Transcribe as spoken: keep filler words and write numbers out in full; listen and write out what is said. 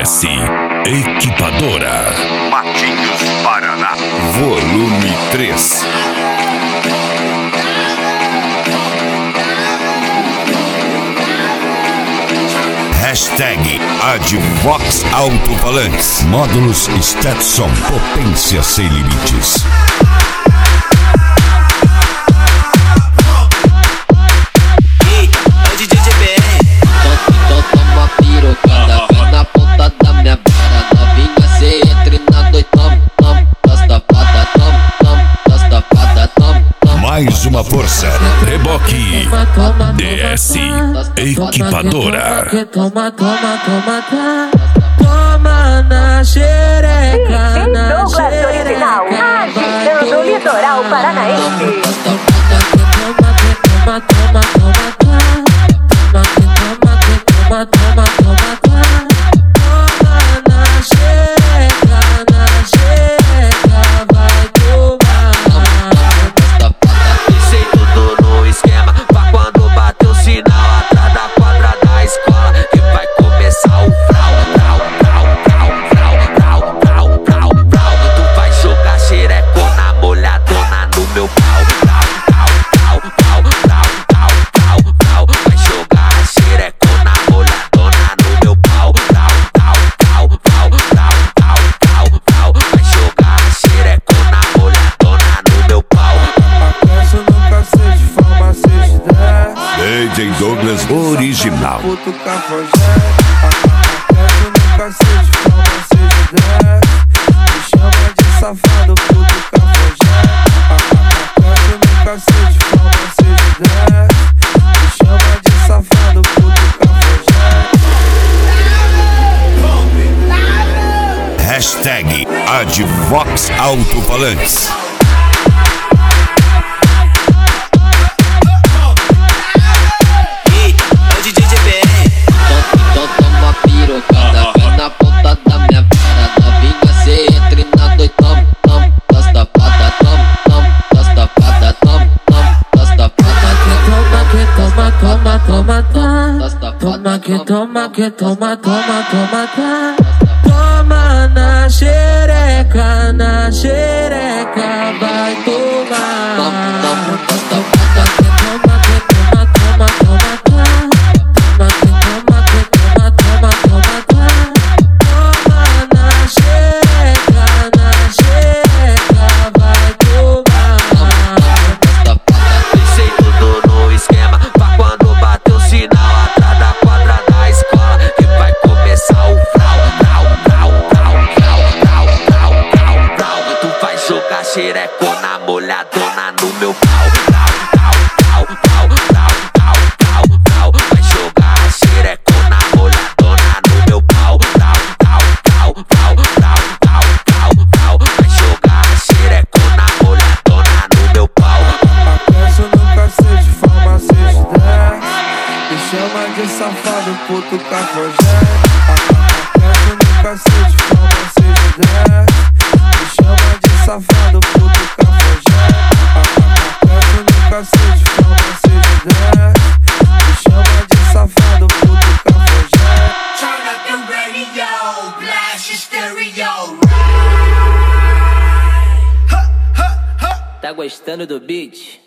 S Equipadora Matinhos, Paraná. Volume três. Hashtag Advox Alto-Falantes. Módulos Stetson. Potência sem limites. Mais uma força. Reboque D S Equipadora. Toma, toma, toma, toma. Toma na xereca, na Douglas Original, agitando o litoral paranaense. Toma, toma, toma, toma, toma, toma, toma, toma, toma, toma. Toma na xereca, na xereca, vai tomar. Pensei tudo no esquema, pra quando bater o sinal atrás da quadra da escola, que vai começar o frau, frau, frau, frau, frau, frau, frau, frau, frau. Tu vai jogar xerecona molhadona no meu pau, frau, frau, frau, frau, frau, frau, frau. Vai jogar xerecona molhadona no meu pau, frau, frau, frau, frau, frau, frau, frau, frau. Vai jogar xerecona molhadona no meu pau. Aquece no cacete, farmacês dez. D J Douglas Original. Puto cafajé. Aquece no cacete, farmacês dez. Me chama de safado, puto cafajé. Aquece no cacete, farmacês dez. Me chama de safado, puto cafajé. Hashtag Advox Alto-Falantes. Então toma pirocada, vai na ponta da minha vara. Novinha, cê entra e na doitão, tom, das tapadas, tom, tom, das tapadas, tom, tom, das tapadas. Toma que toma, toma, toma, toma. Das tapadas, Toma que toma, que toma, toma, toma, toma. Toma na xereca, na xereca, vai tomar. tom, tom, das tapadas. Toma que toma, toma, toma, toma. Toma que toma, que toma, toma, toma, toma. Toma na xereca, na xereca, vai tomar. Pensei tudo no esquema, pra quando bater o sinal atrás da quadra da escola, que vai começar o frau, frau, frau, frau, frau, frau, frau, frau, frau. Tu vai jogar xerecona molhadona no meu pau, frau, frau, frau, frau, frau, frau, frau. Vai jogar xerecona molhadona no meu pau, frau, frau, frau, frau, frau, frau, frau. Vai jogar xerecona molhadona no meu pau. Aquece no cacete, farmacês dez. Me chama de safado, puto cafajé. Aquece no cacete, farmacês dez. Me chama de safado, puto cafajé. Aquece no cacete, farmacês dez. Me chama de safado, puto cafajé. Turn up the radio, blast your stereo. Tá gostando do beat?